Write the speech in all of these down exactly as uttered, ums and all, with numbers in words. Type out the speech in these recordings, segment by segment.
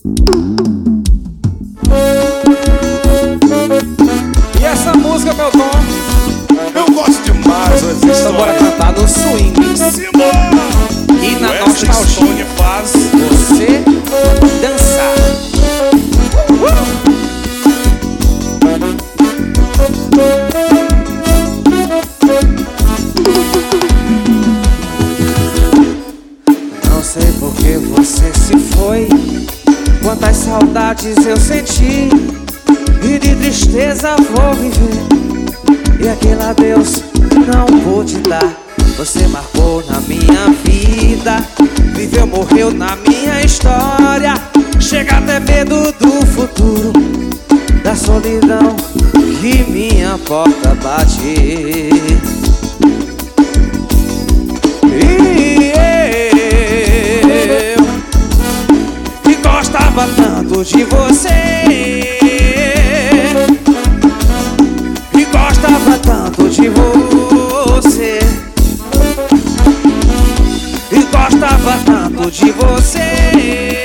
E essa música, meu tom? Eu gosto demais, então bora cantar no swing e na nostalgia faz você dançar. Não sei por que você se foi, quantas saudades eu senti, e de tristeza vou viver, e aquele adeus não pude dar. Você marcou na minha vida, viveu, morreu na minha história. Chega até medo do futuro, da solidão que minha porta bate. E eu que gostava tanto de você, que gostava tanto de você, e gostava tanto de você,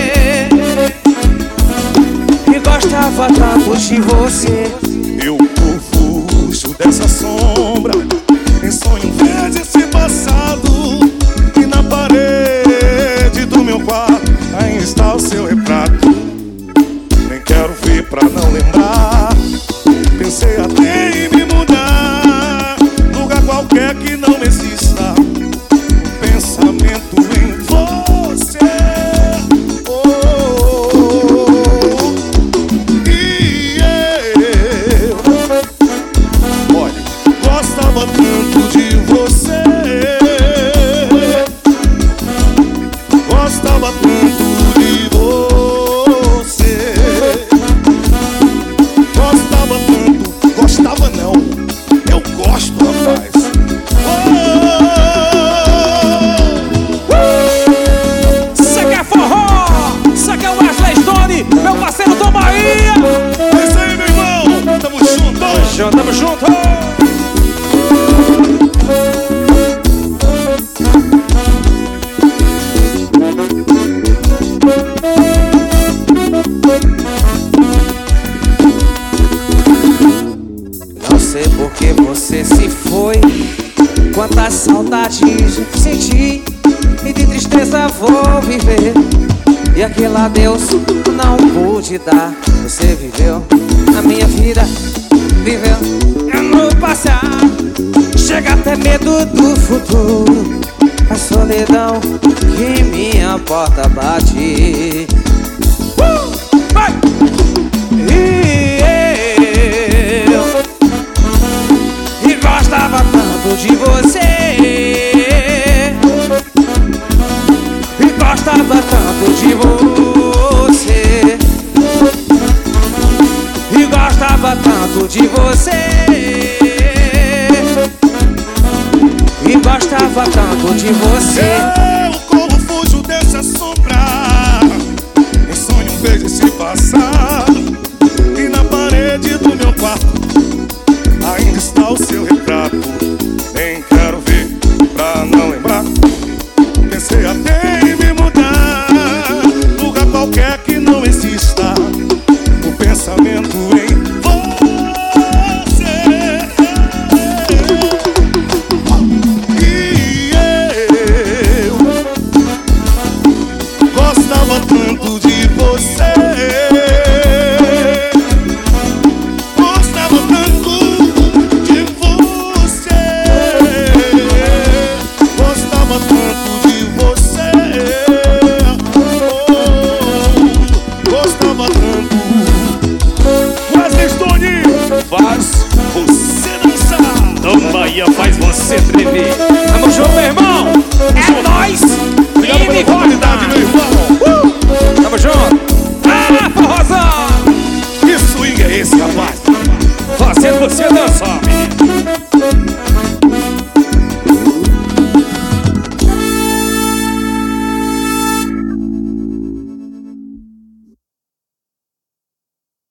e gostava tanto de você. Eu fujo dessa sombra, em sonho vejo esse passado, e na parede do meu quarto ainda está o seu retrato. Nem quero ver pra não lembrar, pensei até em me mudar, lugar qualquer que não exista o pensamento em você. Oh, oh, oh. E eu, olha, gostava tanto de você, gostava tanto de você, gostava tanto, gostava não, eu gosto, rapaz. Cê quer forró? Cê quer o Wesley Stone? Meu parceiro Tom Bahia. É isso aí, meu irmão, tamo junto. Tamo junto, tamo junto. Não sei por que você se foi, quantas saudades eu senti, e de tristeza vou viver, e aquele adeus não pude dar. Você viveu a minha vida, viveu no passado. Chega até medo do futuro, a solidão que minha porta bate. Uh! Vai! E eu que gostava tanto de você, e gostava tanto de você, e gostava tanto de você, e gostava tanto de você. Eu como fujo dessa sombra, em sonho vejo esse passado, e na parede do meu quarto ainda está o seu retrato. Nem quero ver pra não lembrar, pensei até em me mudar, lugar qualquer que não exista o pensamento em você. E eu gostava tanto de você, gostava tanto de você, gostava tanto de você, oh, gostava tanto. Wesley Stone faz você dançar, Tom Bahia faz você tremer. Tamo junto, meu irmão. É nóis. obrigado E pela me oportunidade, meu irmão. Uh! Tamo junto. Ah, forrozão. Que swing é esse, rapaz? Fazendo você dançar.